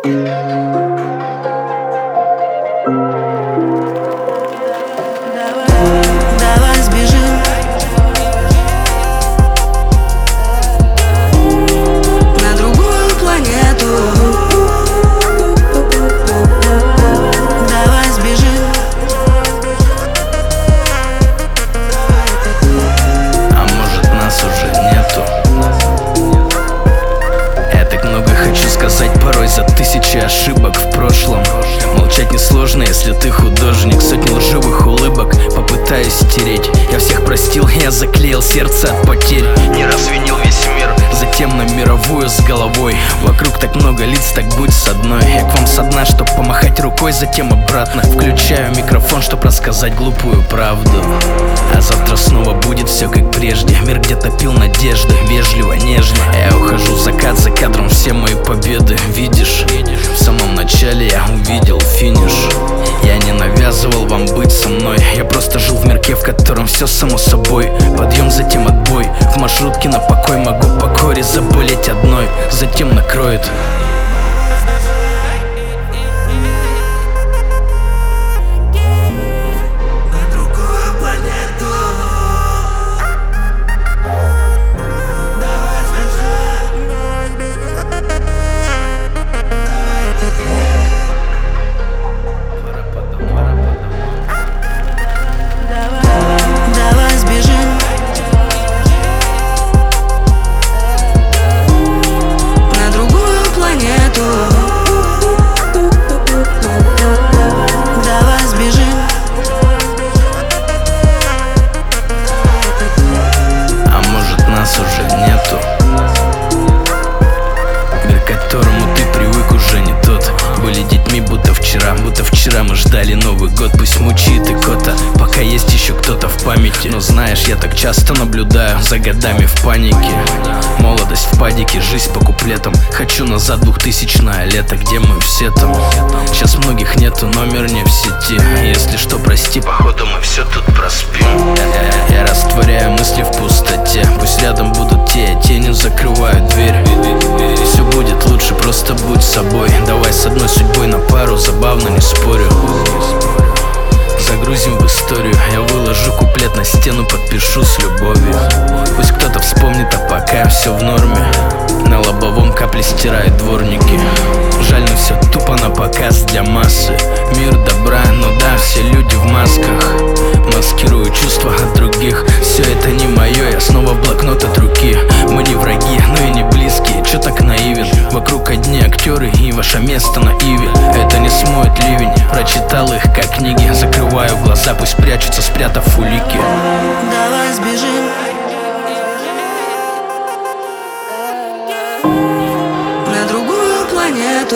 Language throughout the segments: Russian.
Давай сбежим на другую планету. Давай сбежим. А может, нас уже нету? Я так много хочу сказать порой за тысячи ошибок в прошлом. Молчать несложно, если ты художник. Сотни лживых улыбок попытаюсь стереть. Я всех простил, я заклеил сердце от потерь. Не раз винил весь мир, затем на мировую с головой. Вокруг так много лиц, так будь с одной. Я к вам со дна, чтоб помахать рукой, затем обратно. Включаю микрофон, чтоб рассказать глупую правду. А завтра снова будет все как прежде. Мир где-то пил надежды, вежливо, нежно. Я ухожу в закат, за кадром все мои победы. Видишь, в самом начале я увидел финиш. Я не навязывал вам быть со мной. Я просто жил в мирке, в котором все само собой. Подъем, затем отбой. В маршрутке на покой могу по коре заболеть одной. Затем накроет. Давай сбежим на другую планету. Давай сбежим. А может, нас уже нету? Мир, к которому ты привык, уже не тот. Были детьми, будто вчера мы ждали Новый год. Пусть мучит и кота, пока есть еще кто-то в памяти. Но знаешь, я так часто наблюдаю за годами в панике. Молодость в падике, жизнь по куплетам. Хочу назад 2000-е лето, где мы все там. Сейчас многих нету, номер не в сети. Если что, прости, походу мы все тут проспим. Я растворяю мысли в пустоте. Пусть рядом будут те, тенью закрывают дверь. Все будет лучше, просто будь собой. Давай с одной судьбой на пару, забавно, не спорю. Загрузим в историю. Я выложу куплет на стену, подпишу с любовью. Пусть кто-то вспомнит, а пока все в норме. На лобовом капли стирают дворники. Жаль, но все тупо на показ для массы. Мир добра, ну да, все люди в масках. Маскирую чувства от других. Все это не мое, я снова в блокнот от руки. Мы не враги, но и не близкие. Че так наивен? Вокруг одни актеры и ваше место на иве. Это не смоет ливень, прочитал их как книги. Закрываю глаза, пусть прячутся, спрятав улики. Давай сбежим на другую планету.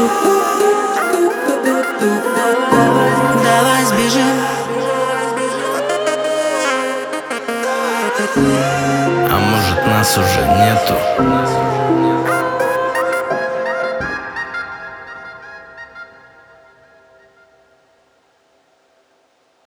Давай сбежим. А может, нас уже нету?